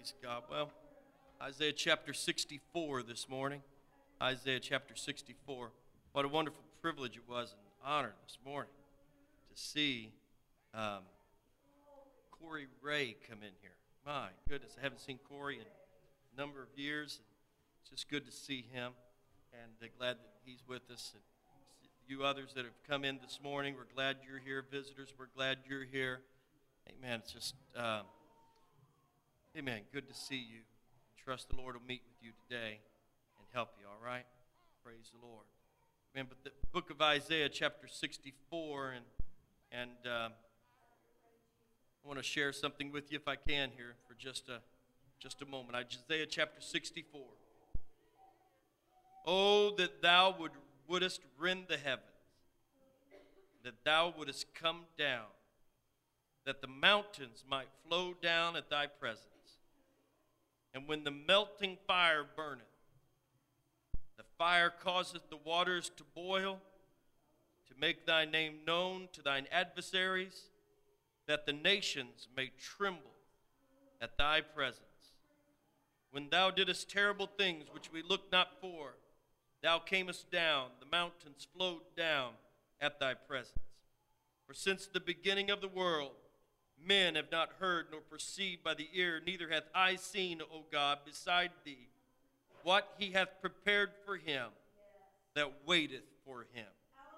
Praise God. Well, Isaiah chapter 64 this morning. Isaiah chapter 64. What a wonderful privilege it was and honor this morning to see Corey Ray come in here. My goodness, I haven't seen Corey in a number of years. It's just good to see him, and glad that he's with us. And you others that have come in this morning, we're glad you're here. Visitors, we're glad you're here. Amen. It's just, amen, good to see you. Trust the Lord will meet with you today and help you, all right? Praise the Lord. Amen. But the book of Isaiah, chapter 64, and I want to share something with you if I can here for just a moment. Isaiah chapter 64. Oh, that thou wouldest rend the heavens, that thou wouldest come down, that the mountains might flow down at thy presence. And when the melting fire burneth, the fire causeth the waters to boil, to make thy name known to thine adversaries, that the nations may tremble at thy presence. When thou didst terrible things which we looked not for, thou camest down, the mountains flowed down at thy presence. For since the beginning of the world, men have not heard nor perceived by the ear, neither hath eye seen, O God, beside thee, what he hath prepared for him that waiteth for him.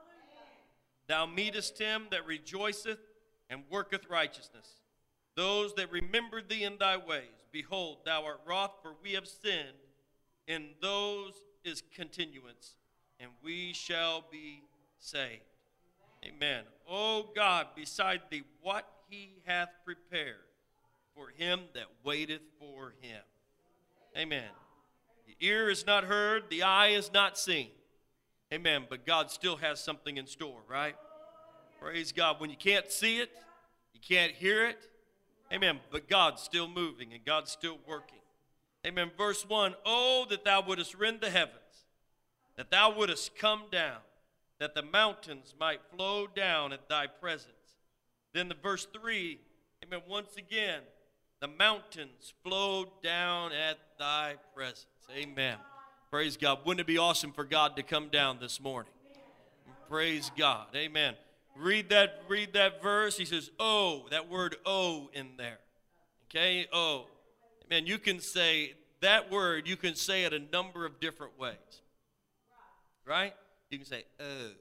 Thou meetest him that rejoiceth and worketh righteousness, those that remember thee in thy ways. Behold, thou art wroth, for we have sinned. In those is continuance, and we shall be saved. Amen. O God, beside thee, what he hath prepared for him that waiteth for him. Amen. The ear is not heard, the eye is not seen. Amen. But God still has something in store, right? Praise God. When you can't see it, you can't hear it. Amen. But God's still moving and God's still working. Amen. Verse 1, oh, that thou wouldest rend the heavens, that thou wouldest come down, that the mountains might flow down at thy presence. Then the verse 3, amen, once again, the mountains flowed down at thy presence. Amen. Praise God. Wouldn't it be awesome for God to come down this morning? Praise God. Amen. Read that verse. He says, oh, that word oh in there. Okay, oh. Amen. You can say that word, you can say it a number of different ways. Right? You can say, oh.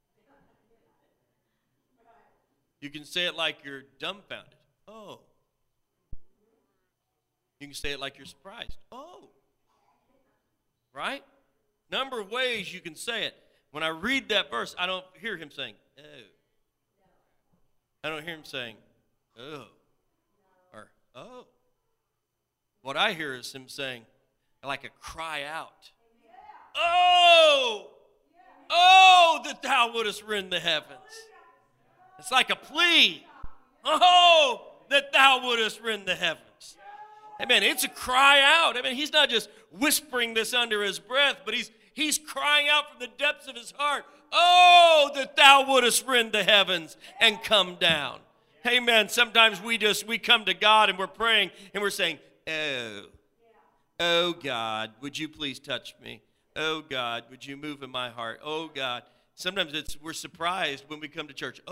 You can say it like you're dumbfounded. Oh. You can say it like you're surprised. Oh. Right? Number of ways you can say it. When I read that verse, I don't hear him saying, oh. I don't hear him saying, oh. Or, oh. What I hear is him saying, like a cry out. Oh! Oh, that thou wouldest rend the heavens. It's like a plea. Oh, that thou wouldest rend the heavens. Amen. It's a cry out. I mean, he's not just whispering this under his breath, but he's crying out from the depths of his heart. Oh, that thou wouldest rend the heavens and come down. Amen. Sometimes we come to God and we're praying and we're saying, oh God, would you please touch me? Oh God, would you move in my heart? Oh God. Sometimes we're surprised when we come to church.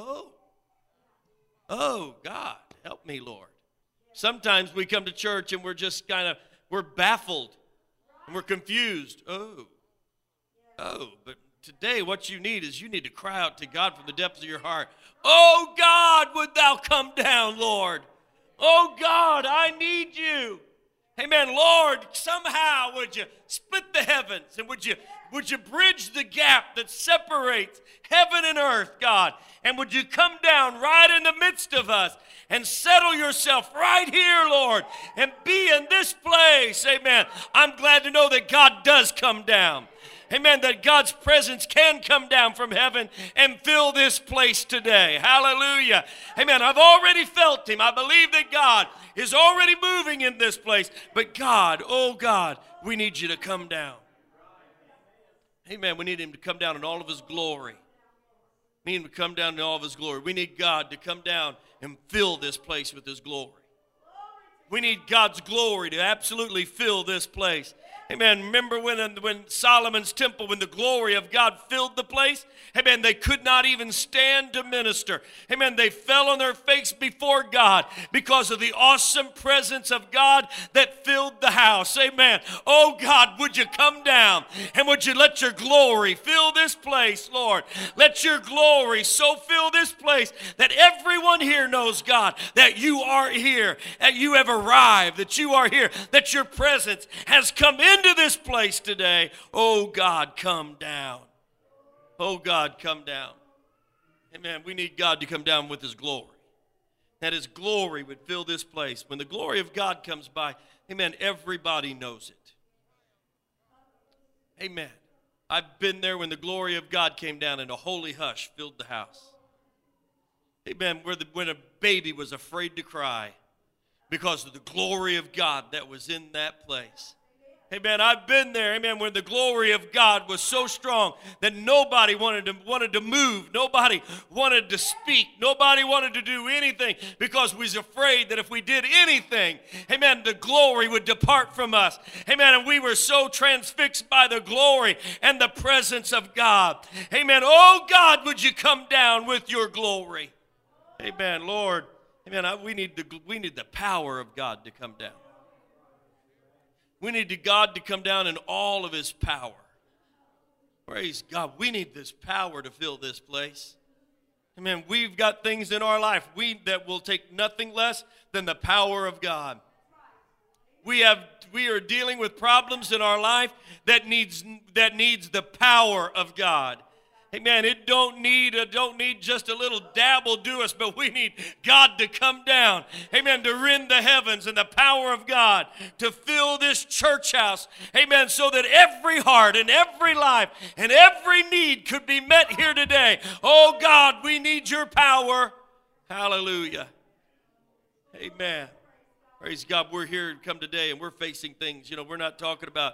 Oh God, help me, Lord. Sometimes we come to church and we're just we're baffled and we're confused. Oh, but today what you need is you need to cry out to God from the depths of your heart. Oh God, would thou come down, Lord? Oh God, I need you. Amen. Lord, somehow would you split the heavens and would you bridge the gap that separates heaven and earth, God? And would you come down right in the midst of us and settle yourself right here, Lord, and be in this place? Amen. I'm glad to know that God does come down. Amen, that God's presence can come down from heaven and fill this place today. Hallelujah. Amen. I've already felt him. I believe that God is already moving in this place. But God, oh God, we need you to come down. Amen. We need him to come down in all of his glory. We need him to come down in all of his glory. We need God to come down and fill this place with his glory. We need God's glory to absolutely fill this place. Amen. Remember when Solomon's temple, when the glory of God filled the place? Amen. They could not even stand to minister. Amen. They fell on their face before God because of the awesome presence of God that filled the house. Amen. Oh God, would you come down and would you let your glory fill this place, Lord? Let your glory so fill this place that everyone here knows, God, that you are here, that you have arrived, that you are here, that your presence has come into this place today. Oh God, come down. Oh God, come down. Amen. We need God to come down with his glory. That his glory would fill this place. When the glory of God comes by, amen, everybody knows it. Amen. I've been there when the glory of God came down and a holy hush filled the house. Amen. When a baby was afraid to cry because of the glory of God that was in that place. Amen. I've been there, amen, when the glory of God was so strong that nobody wanted to move. Nobody wanted to speak. Nobody wanted to do anything because we was afraid that if we did anything, amen, the glory would depart from us. Amen. And we were so transfixed by the glory and the presence of God. Amen. Oh God, would you come down with your glory? Amen. Lord, amen. We need the power of God to come down. We need God to come down in all of his power. Praise God. We need this power to fill this place. Amen. We've got things in our life that will take nothing less than the power of God. We are dealing with problems in our life that needs the power of God. Amen. It don't need just a little dabble do us, but we need God to come down. Amen. To rend the heavens and the power of God to fill this church house. Amen. So that every heart and every life and every need could be met here today. Oh God, we need your power. Hallelujah. Amen. Praise God. We're here to come today and we're facing things. We're not talking about,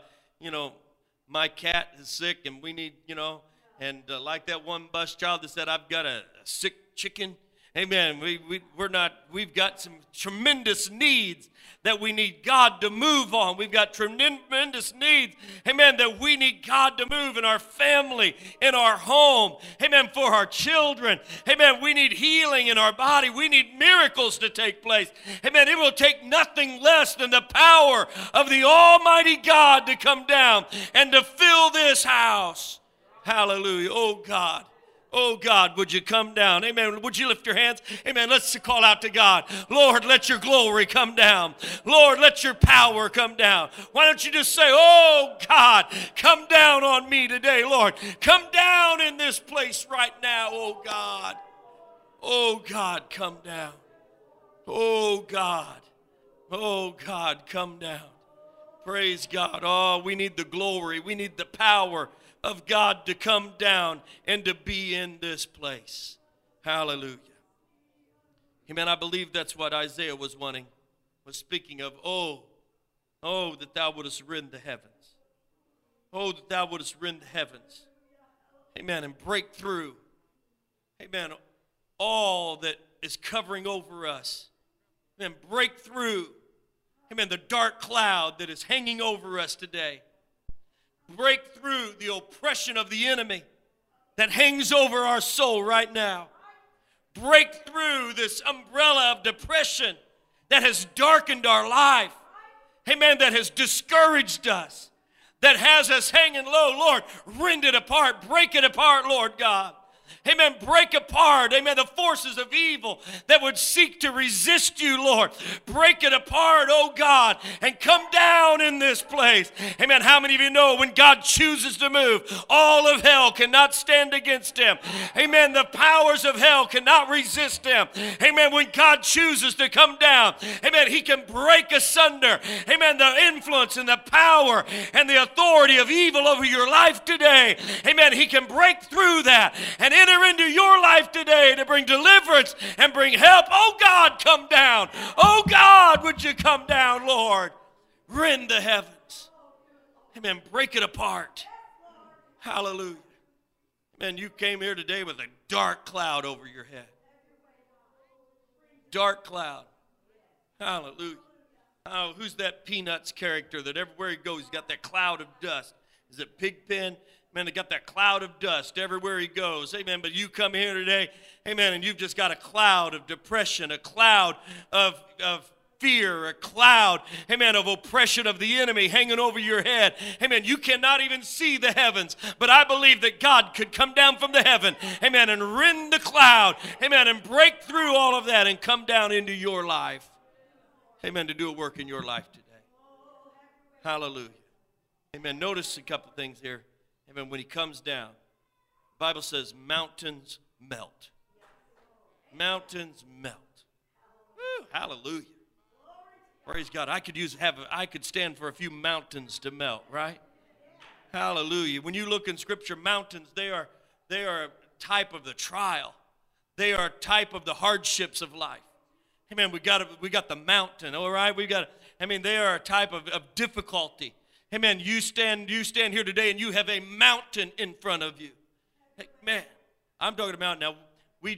my cat is sick and we need, and like that one bus child that said, I've got a sick chicken. Amen. We've got some tremendous needs that we need God to move on. We've got tremendous needs, amen, that we need God to move in our family, in our home, amen, for our children. Amen. We need healing in our body. We need miracles to take place. Amen. It will take nothing less than the power of the Almighty God to come down and to fill this house. Hallelujah. Oh God. Oh God, would you come down? Amen. Would you lift your hands? Amen. Let's call out to God. Lord, let your glory come down. Lord, let your power come down. Why don't you just say, oh God, come down on me today, Lord. Come down in this place right now, oh God. Oh God, come down. Oh God. Oh God, come down. Praise God. Oh, we need the glory. We need the power of God to come down and to be in this place. Hallelujah. Amen. I believe that's what Isaiah was speaking of. Oh, that thou wouldest rend the heavens. Oh, that thou wouldest rend the heavens. Amen. And break through. Amen. All that is covering over us. Amen. Break through. Amen. The dark cloud that is hanging over us today. Break through the oppression of the enemy that hangs over our soul right now. Break through this umbrella of depression that has darkened our life. Amen. That has discouraged us. That has us hanging low. Lord, rend it apart. Break it apart, Lord God. Amen. Break apart, amen, the forces of evil that would seek to resist you, Lord. Break it apart, oh God, and come down in this place. Amen. How many of you know when God chooses to move, all of hell cannot stand against him? Amen. The powers of hell cannot resist him. Amen. When God chooses to come down, amen, he can break asunder, amen, the influence and the power and the authority of evil over your life today. Amen. He can break through that and enter into your life today to bring deliverance and bring help. Oh God, come down. Oh God, would you come down, Lord? Rend the heavens. Amen. Break it apart. Hallelujah. Amen. You came here today with a dark cloud over your head. Dark cloud. Hallelujah. Oh, who's that Peanuts character that everywhere he goes, he's got that cloud of dust? Is it Pigpen? Man, they got that cloud of dust everywhere he goes. Amen. But you come here today, amen, and you've just got a cloud of depression, a cloud of fear, a cloud, amen, of oppression of the enemy hanging over your head. Amen. You cannot even see the heavens, but I believe that God could come down from the heaven, amen, and rend the cloud, amen, and break through all of that and come down into your life, amen, to do a work in your life today. Hallelujah. Amen. Notice a couple things here. Amen. When he comes down, the Bible says mountains melt. Mountains melt. Woo, hallelujah. Praise God. I could stand for a few mountains to melt, right? Hallelujah. When you look in Scripture, mountains, they are a type of the trial. They are a type of the hardships of life. Amen. We got the mountain, all right? They are a type of difficulty. Amen. You stand here today and you have a mountain in front of you. Hey, man, I'm talking about now. Me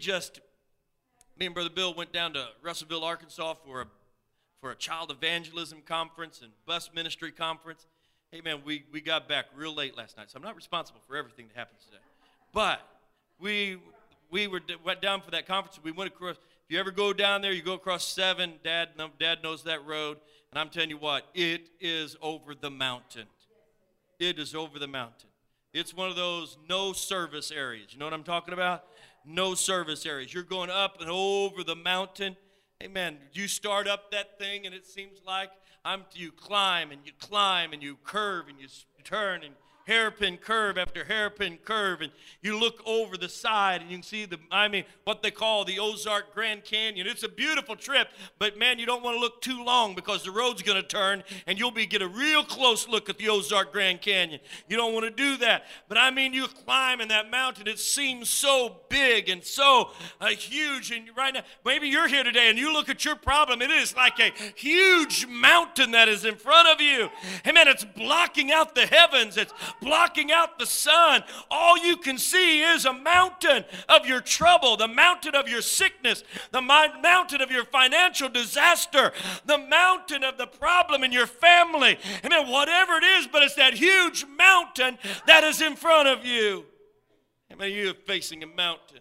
and Brother Bill went down to Russellville, Arkansas for a child evangelism conference and bus ministry conference. Hey, man, we got back real late last night, so I'm not responsible for everything that happens today. But we went down for that conference. We went across. If you ever go down there, you go across 7. Dad knows that road. And I'm telling you what, it is over the mountain. It is over the mountain. It's one of those no service areas. You know what I'm talking about? No service areas. You're going up and over the mountain. Amen. You start up that thing and it seems like you climb and you curve and you turn and hairpin curve after hairpin curve, and you look over the side and you can see what they call the Ozark Grand Canyon. It's a beautiful trip, but man, you don't want to look too long because the road's going to turn and you'll get a real close look at the Ozark Grand Canyon. You don't want to do that. But you climb in that mountain. It seems so big and so huge. And right now, maybe you're here today and you look at your problem. It is like a huge mountain that is in front of you. Amen. It's blocking out the heavens. It's blocking out the sun. All you can see is a mountain of your trouble, the mountain of your sickness, the mountain of your financial disaster, the mountain of the problem in your family. Amen. Whatever it is, but it's that huge mountain that is in front of you. Amen. You're facing a mountain.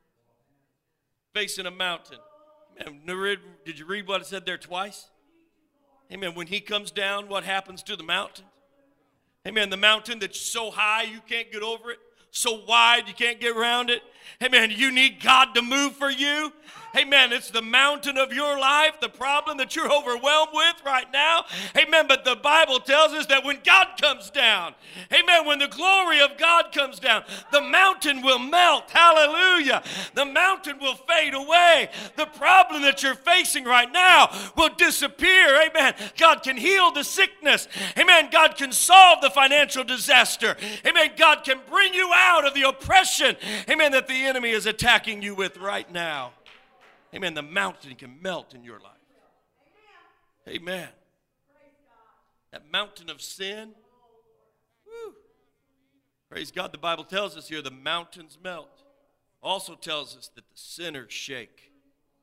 Facing a mountain. Amen. Did you read what it said there twice? Amen. When he comes down, what happens to the mountain? Amen. The mountain that's so high you can't get over it, so wide you can't get around it. Amen. You need God to move for you. Amen. It's the mountain of your life, the problem that you're overwhelmed with right now. Amen. But the Bible tells us that when God comes down, amen, when the glory of God comes down, the mountain will melt. Hallelujah. The mountain will fade away. The problem that you're facing right now will disappear. Amen. God can heal the sickness. Amen. God can solve the financial disaster. Amen. God can bring you out of the oppression, amen, that the enemy is attacking you with right now. Amen. The mountain can melt in your life. Amen. That mountain of sin. Woo. Praise God. The Bible tells us here the mountains melt. Also tells us that the sinners shake.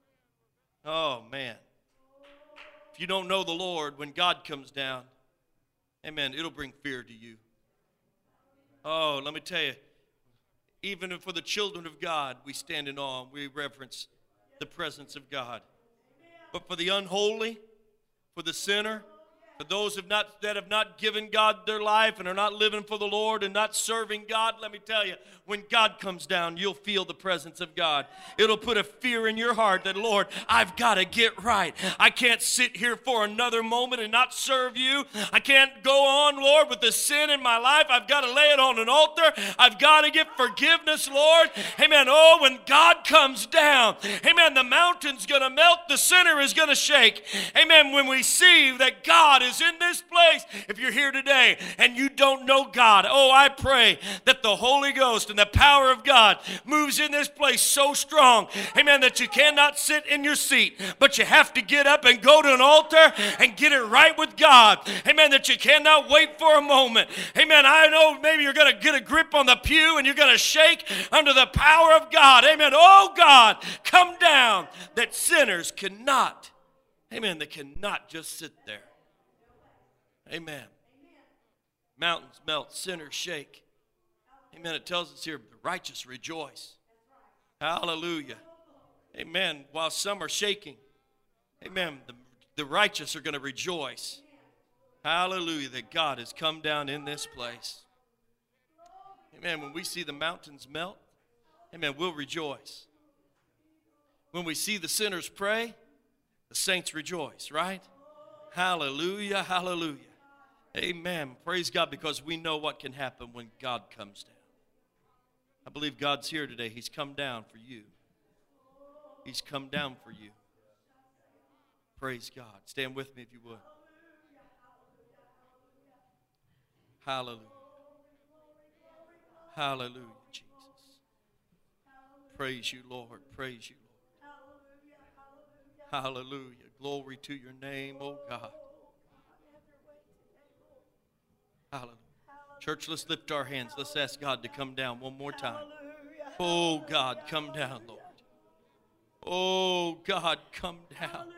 Oh, man. If you don't know the Lord, when God comes down, amen, it'll bring fear to you. Oh, let me tell you, even for the children of God, we stand in awe and we reverence the presence of God. But for the unholy, for the sinner, for those that have not given God their life and are not living for the Lord and not serving God, let me tell you, when God comes down, you'll feel the presence of God. It'll put a fear in your heart that, Lord, I've got to get right. I can't sit here for another moment and not serve you. I can't go on, Lord, with the sin in my life. I've got to lay it on an altar. I've got to get forgiveness, Lord. Amen. Oh, when God comes down, amen, the mountain's going to melt. The sinner is going to shake. Amen. When we see that God is in this place, if you're here today and you don't know God, oh, I pray that the Holy Ghost and the power of God moves in this place so strong, amen, that you cannot sit in your seat, but you have to get up and go to an altar and get it right with God, amen, that you cannot wait for a moment, amen. I know maybe you're going to get a grip on the pew and you're going to shake under the power of God, amen. Oh, God, come down that sinners cannot Amen. That cannot just sit there. Amen. Mountains melt, sinners shake. Amen. It tells us here, the righteous rejoice. Hallelujah. Amen. While some are shaking, amen, the righteous are going to rejoice. Hallelujah, that God has come down in this place. Amen. When we see the mountains melt, amen, we'll rejoice. When we see the sinners pray, the saints rejoice, right? Hallelujah, hallelujah. Amen. Praise God, because we know what can happen when God comes down. I believe God's here today. He's come down for you. He's come down for you. Praise God. Stand with me if you would. Hallelujah. Hallelujah, Jesus. Praise you, Lord. Praise you, Lord. Hallelujah. Glory to your name, oh God. Hallelujah. Church, let's lift our hands. Let's ask God to come down one more time. Oh, God, come down, Lord. Oh, God, come down.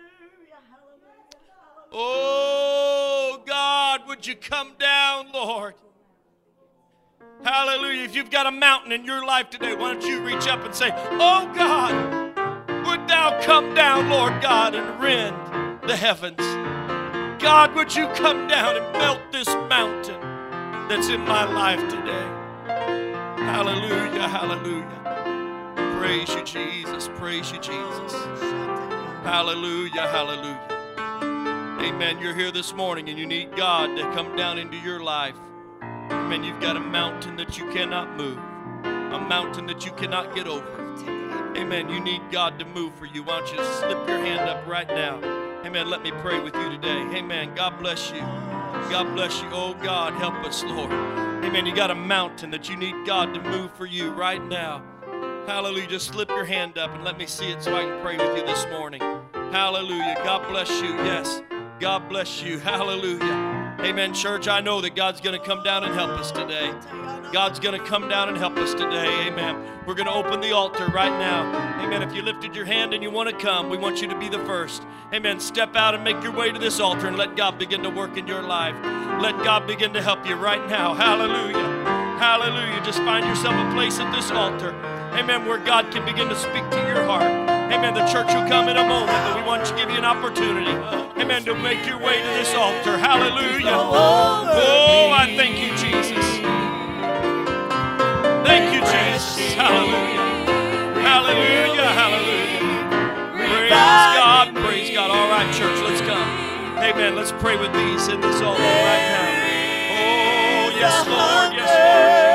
Oh, God, would you come down, Lord? Hallelujah. If you've got a mountain in your life today, why don't you reach up and say, oh, God, would thou come down, Lord God, and rend the heavens. God, would you come down and melt this mountain that's in my life today. Hallelujah, hallelujah. Praise you, Jesus. Praise you, Jesus. Hallelujah, hallelujah. Amen. You're here this morning and you need God to come down into your life. Amen. You've got a mountain that you cannot move, a mountain that you cannot get over. Amen. You need God to move for you. Why don't you slip your hand up right now? Amen. Let me pray with you today. Amen. God bless you. God bless you. Oh, God, help us, Lord. Amen. You got a mountain that you need God to move for you right now. Hallelujah. Just slip your hand up and let me see it so I can pray with you this morning. Hallelujah. God bless you. Yes. God bless you. Hallelujah. Amen, church. I know that God's going to come down and help us today. God's going to come down and help us today. Amen. We're going to open the altar right now. Amen. If you lifted your hand and you want to come, we want you to be the first. Amen. Step out and make your way to this altar and let God begin to work in your life. Let God begin to help you right now. Hallelujah. Hallelujah. Just find yourself a place at this altar. Amen. Where God can begin to speak to your heart. Amen. The church will come in a moment, but we want to give you an opportunity. Amen. To make your way to this altar. Hallelujah. Oh, I thank you, Jesus. Thank you, Jesus. Hallelujah. Hallelujah. Hallelujah. Praise God. Praise God. All right, church, let's come. Amen. Let's pray with these in this altar right now. Oh, yes, Lord. Yes, Lord.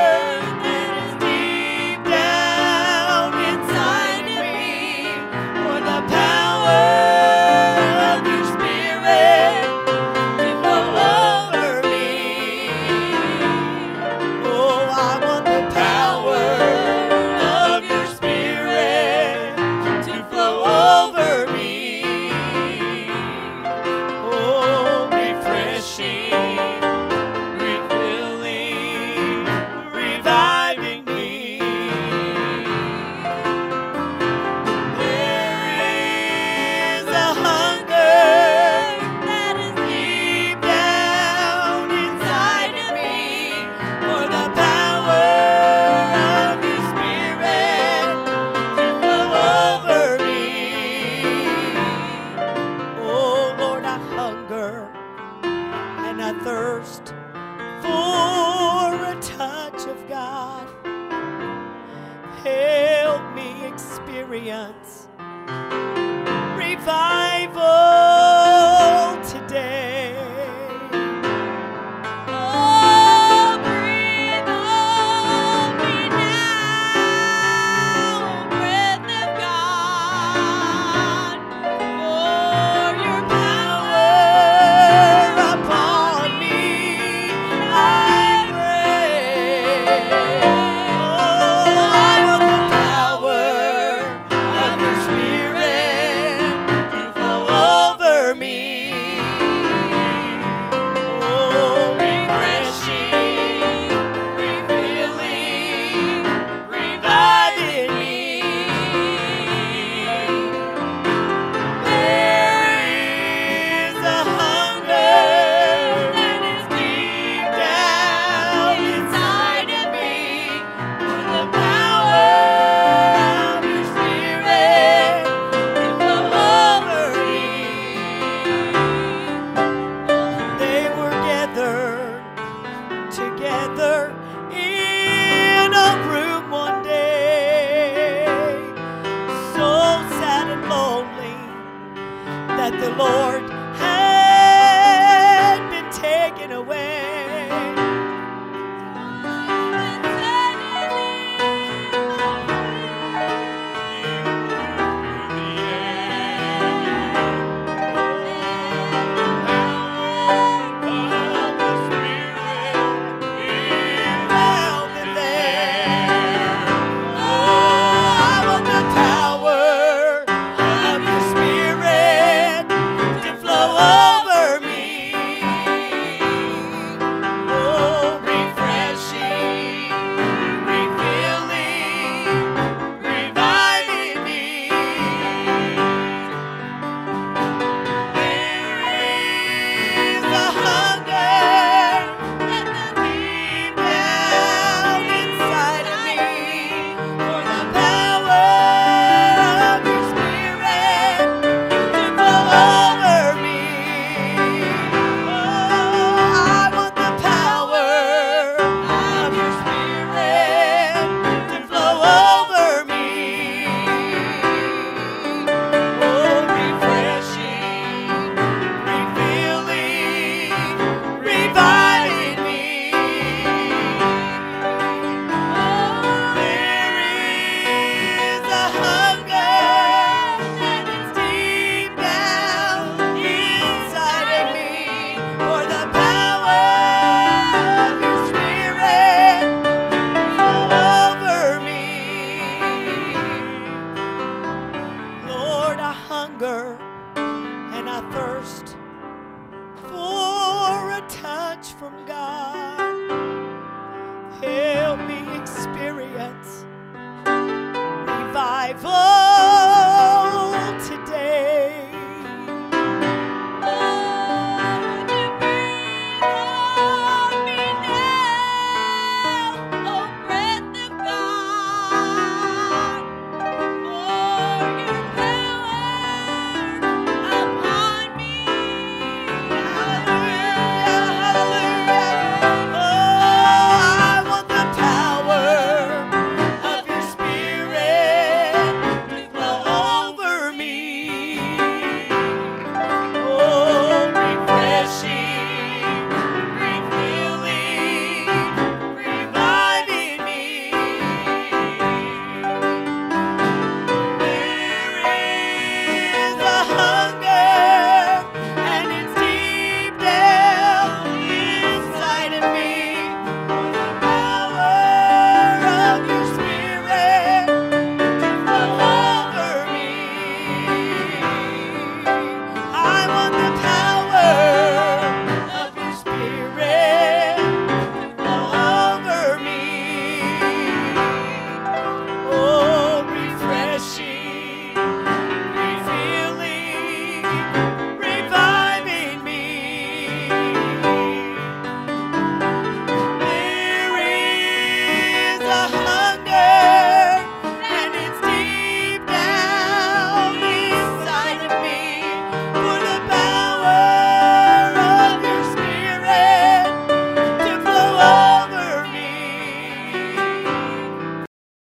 Oh revival.